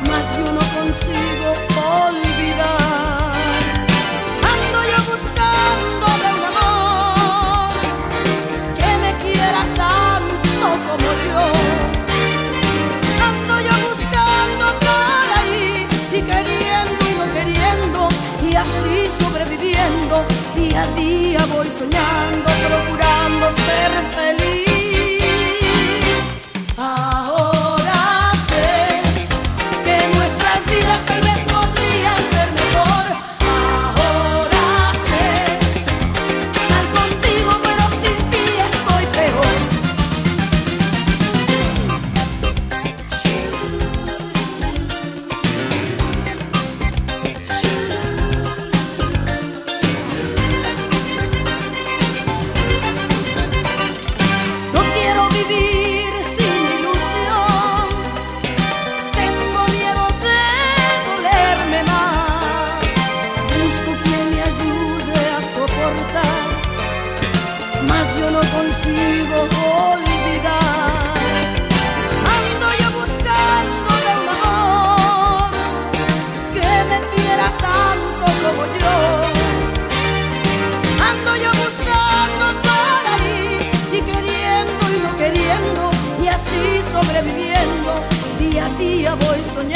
mas yo no consigo olvidar. Ando yo buscando de un amor que me quiera tanto como yo. Ando yo buscando por ahí y queriendo y no queriendo, y así sobreviviendo. Día a día voy soñando, procurando ser feliz. Ahora sé que nuestras vidas tal vez podrían ser mejor. Ahora sé estar contigo, pero sin ti estoy peor. No quiero vivir sin ilusión, tengo miedo de dolerme más. Busco quien me ayude a soportar, mas yo no consigo olvidar. Ando yo buscando de un amor que me quiera tanto como yo. Ando yo buscando por ahí y queriendo y no queriendo, y así sobreviviendo. Día a día voy soñando.